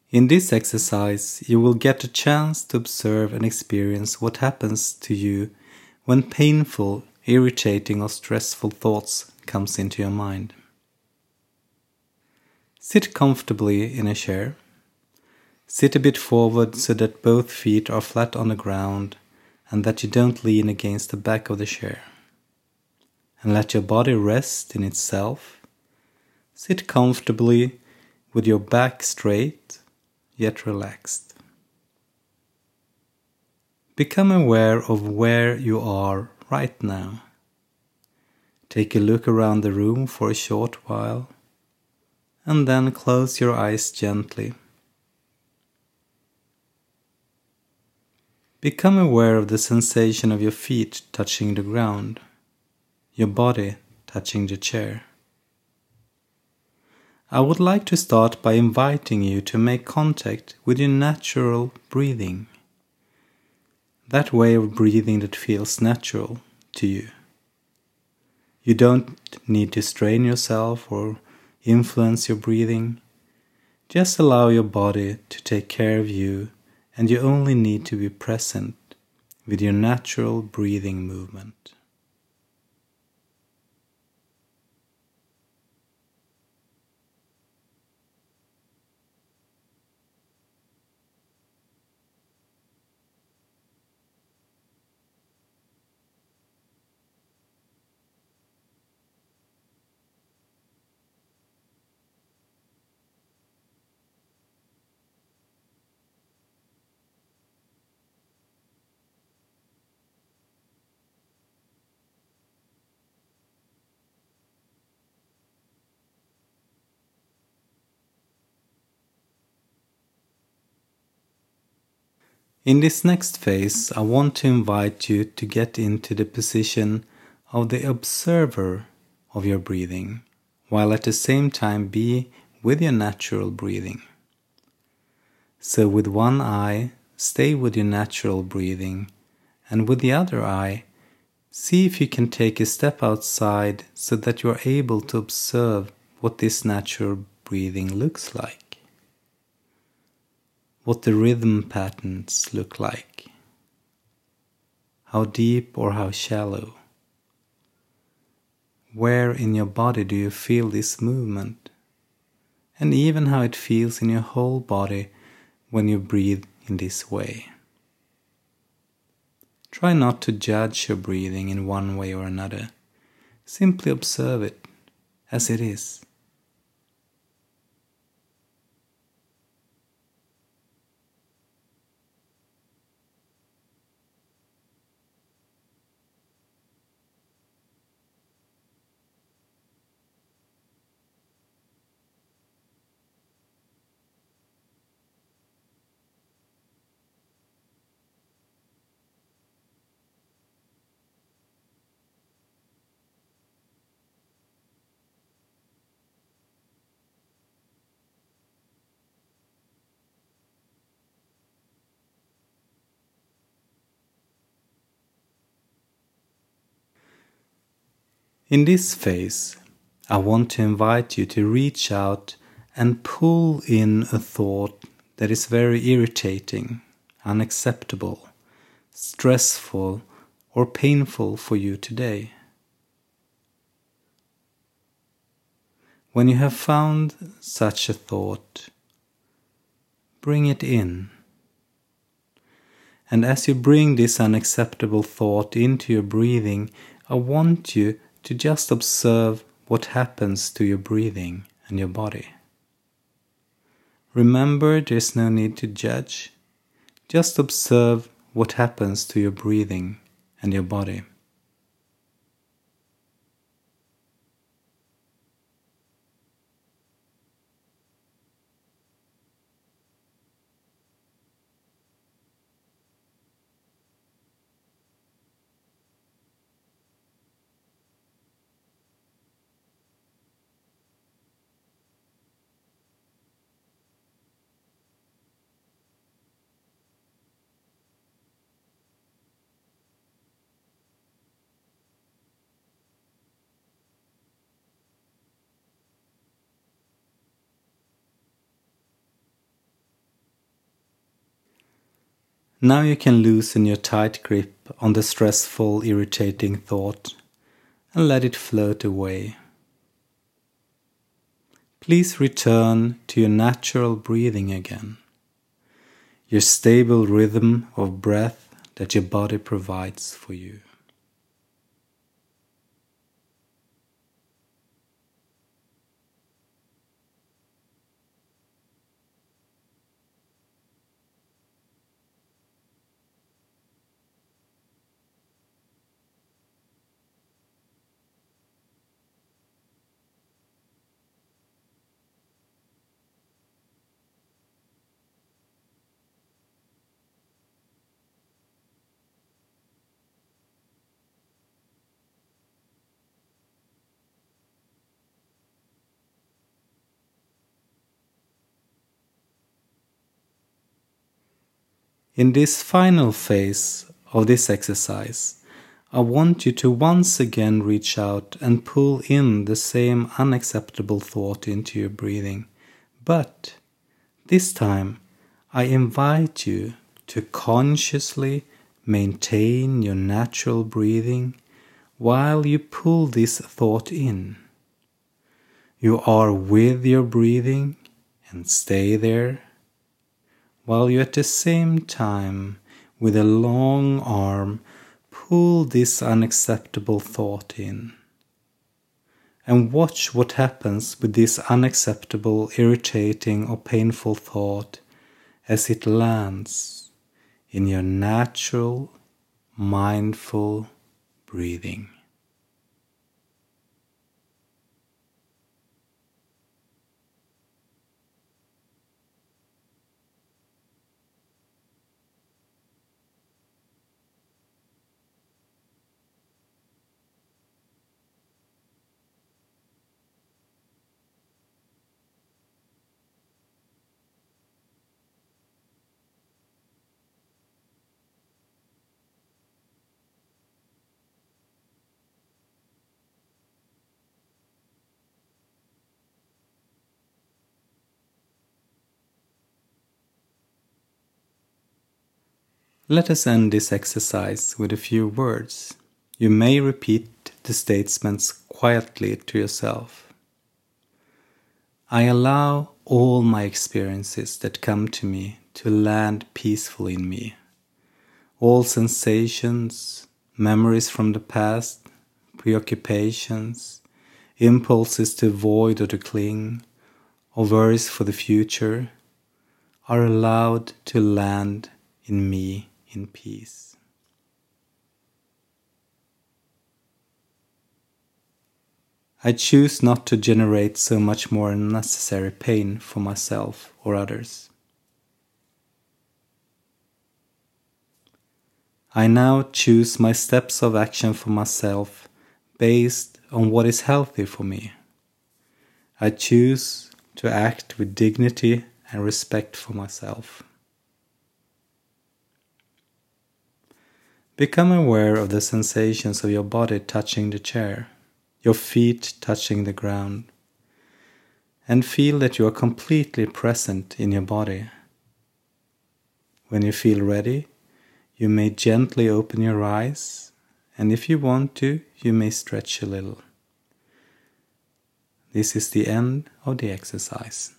In this exercise, you will get a chance to observe and experience what happens to you when painful, irritating or stressful thoughts comes into your mind. Sit comfortably in a chair. Sit a bit forward so that both feet are flat on the ground and that you don't lean against the back of the chair. And let your body rest in itself. Sit comfortably with your back straight, yet relaxed. Become aware of where you are right now. Take a look around the room for a short while, and then close your eyes gently. Become aware of the sensation of your feet touching the ground, your body touching the chair. I would like to start by inviting you to make contact with your natural breathing. That way of breathing that feels natural to you. You don't need to strain yourself or influence your breathing. Just allow your body to take care of you, and you only need to be present with your natural breathing movement. In this next phase, I want to invite you to get into the position of the observer of your breathing, while at the same time be with your natural breathing. So with one eye, stay with your natural breathing, and with the other eye, see if you can take a step outside so that you are able to observe what this natural breathing looks like. What the rhythm patterns look like, how deep or how shallow. Where in your body do you feel this movement, and even how it feels in your whole body when you breathe in this way. Try not to judge your breathing in one way or another. Simply observe it as it is. In this phase, I want to invite you to reach out and pull in a thought that is very irritating, unacceptable, stressful, or painful for you today. When you have found such a thought, bring it in. And as you bring this unacceptable thought into your breathing, I want you to just observe what happens to your breathing and your body. Remember, there's no need to judge. Just observe what happens to your breathing and your body. Now you can loosen your tight grip on the stressful, irritating thought and let it float away. Please return to your natural breathing again, your stable rhythm of breath that your body provides for you. In this final phase of this exercise, I want you to once again reach out and pull in the same unacceptable thought into your breathing. But this time, I invite you to consciously maintain your natural breathing while you pull this thought in. You are with your breathing and stay there, while you at the same time, with a long arm, pull this unacceptable thought in. And watch what happens with this unacceptable, irritating or painful thought as it lands in your natural, mindful breathing. Let us end this exercise with a few words. You may repeat the statements quietly to yourself. I allow all my experiences that come to me to land peacefully in me. All sensations, memories from the past, preoccupations, impulses to avoid or to cling, or worries for the future, are allowed to land in me in peace. I choose not to generate so much more unnecessary pain for myself or others. I now choose my steps of action for myself based on what is healthy for me. I choose to act with dignity and respect for myself. Become aware of the sensations of your body touching the chair, your feet touching the ground, and feel that you are completely present in your body. When you feel ready, you may gently open your eyes, and if you want to, you may stretch a little. This is the end of the exercise.